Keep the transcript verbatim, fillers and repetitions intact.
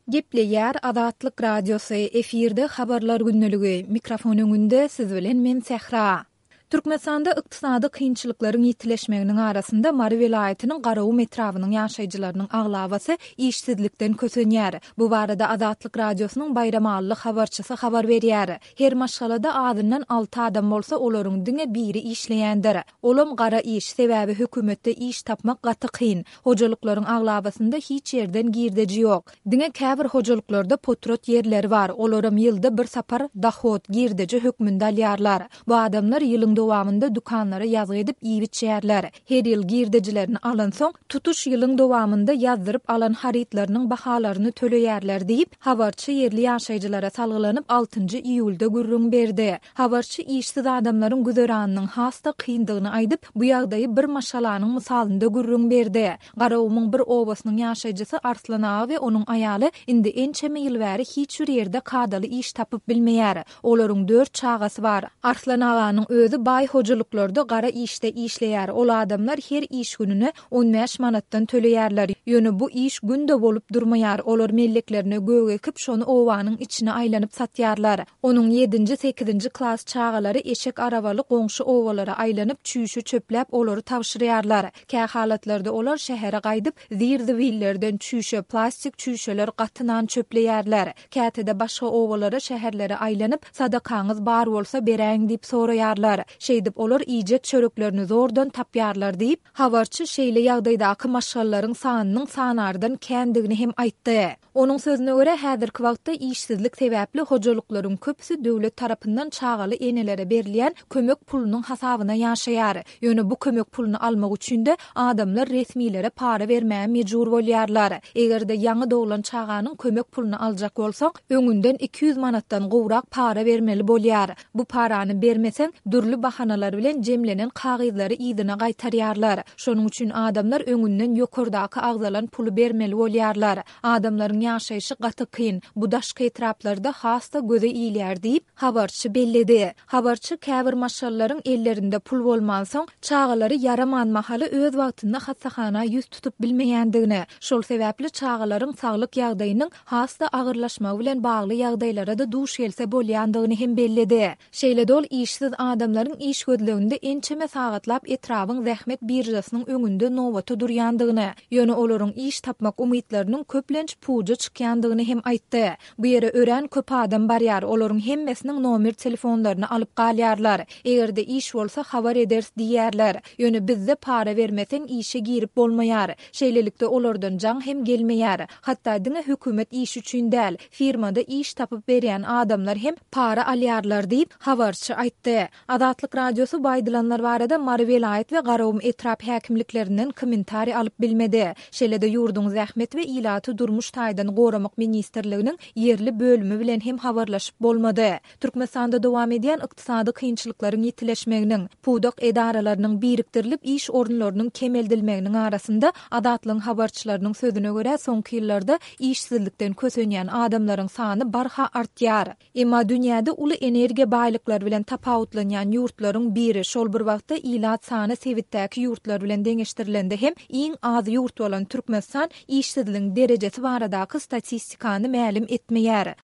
Gepleýär Azatlyk Radiosu efirde habarlar günneligi. Mikrofon öňünde siz bilen men Sehra. Türkmenistanda ykdysady kynçylyklaryň ýitileşmeginiň arasynda Mary welaýatynyň Garaw etrawynyň ýaşaýjylarynyň aglabasy işsizlikden kösenýär. Bu barada Azatlyk Radiosynyň bayramally habarçysy habar berýär. Her maşgalada adyndan alty adam bolsa olaryň diňe biri işleýändir. Olam gara iş sebäbi hökümetde iş tapmak gaty kyn. Hojalyklaryň aglabasynda hiç ýerden girdeji ýok. Diňe käbir hojalyklarda potrot ýerleri bar. Olaryň ýylda bir sapar dahot girdeji hökmünde alýarlar. Bu adamlar ýylyň dowamında dukanlara ýazgy edip ýybiçýärler. Her ýyl girdejilerini alan soň tutuş ýylyň dowamında ýazdyryp alan haritlarynyň bahalaryny töleýärler diýip habarçy ýerli ýaşaýjylara salgylanyp altynjy iýulda gürrüň berdi. Habarçy işsiz adamlaryň güzeranynyň hasta kyndygyny aýdyp bu ýagdaýy bir maşalanyň misalynda gürrüň berdi. Garawmyň bir obasynyň ýaşaýjysy Arslan ağa we onuň aýaly indi ençeme ýyl bäri hiç bir ýerde kadaly iş tapyp bilmeýär. Olaryň dört çagasy bar. Arslan aganyň özü bay hojalyklarda gara işte işleýär. Ol adamlar her iş gününe on beş manatdan töleýärler. Ýöne bu iş günde bolup durmaýar. Olar melleklerine gög ekip şonu owanyň içine aýlanyp satýarlar. Onuň ýedinji sekizinji klass çagalary eşek arabaly goňşy owalara aýlanyp çüýşü çöpläp olary tawşyrýarlar. Kä halatlarda olar şähere gaýdyp zirdi willerden çüýşe plastik çüýşeler gatynan çöpleýärler. Kätede başga owalara şäherlere aýlanyp sadakaňyz bar bolsa beräň diýip soraýarlar. Şeýdip olar iýjek çöreklerini zordan tapýarlar diýip habarçy şeýle ýagdaýdaky maşgallaryň sanynyň sanardan kändigini hem aýtdy. Onuň sözüne görä häzirki wagtda işsizlik sebäpli hojalyklaryň köpüsi döwlet tarapyndan çagaly enelere berilýän kömek pulunyň hasabyna ýaşaýar. Ýöne bu kömek puluny almak üçin de adamlar resmiýlere para bermäge mejbur bolýarlar. Egerde ýaňy dowulan çaganyň kömek puluny aljak bolsaň, öňünden iki yüz manatdan gowrak para bermeli bolýar. Bu parany bermeseň dürli bahanalar bilen jemlenen kagyzlary ýygyna gaýtarýarlar. Şonuň üçin adamlar öňünden ýokurdaky agzalan pulu bermeli bolýarlar. Adamlaryň ýaşaýşy gaty kyn. Bu daşky etraplarda hasta göze iýilýär diýip habarçy belledi. Habarçy käbir maşgallaryň ellerinde pul bolmansoň, çagalary yaraman mahaly öz wagtynda hassahana ýüz tutup bilmeýändigini, şol sebäpli çagalaryň saglyk ýagdaýynyň hasta agyrlaşmagy bilen bagly ýagdaýlara da duş gelse bolýandygyny hem belledi. Şeýle dol işsiz adamlaryň iş gözleginde ençeme sagatlap etrawyň zähmet birjasynyň öňünde nowata durýandygyny, ýöne olaryň iş tapmak umytlarynyň köplenç puja çykýandygyny hem aýtdy. Bu ýere ören köp adam barýar, olaryň hemmesiniň nomer telefonlaryny alyp galýarlar. Egerde iş bolsa habar eders diýärler. Ýöne bizde para bermeseň işe girip bolmaýar. Şeýlelikde olardan jaň hem gelmeýär. Hatda diňe hökümet iş üçin däl, firmada iş tapyp berýän adamlar hem para alýarlar diýip habarçy aýtdy. Azatlyk Radiosu baýdylanlar barada Mary welaýat we Garaw etrap häkimliklerinden kommentari alyp bilmedi. Şeýle-de ýurduň zähmet we ilaty durmuş taýdan goramak ministrliginiň ýerli bölümi bilen hem habarlaşyp bolmady. Türkmenistanda dowam edýän ykdysady kynçylyklaryň ýitileşmeginiň, pudak edaralarynyň birikdirilip iş orunlarynyň kemeldilmeginiň arasynda Azatlyň habarçylarynyň sözüne görä soňky ýyllarda işsizlikden kösenýän adamlaryň sany barha artýar. Emma dünýäde uly energiýa baýlyklary bilen tapawutlanýan ýurtlaryň biri şol bir wagtda ilat sany sebitdäki ýurtlar bilen deňeşdirilende hem iň az ýurt bolan Türkmenistan işsizligiň derejesi baradaky statistikany mälim etmeýär.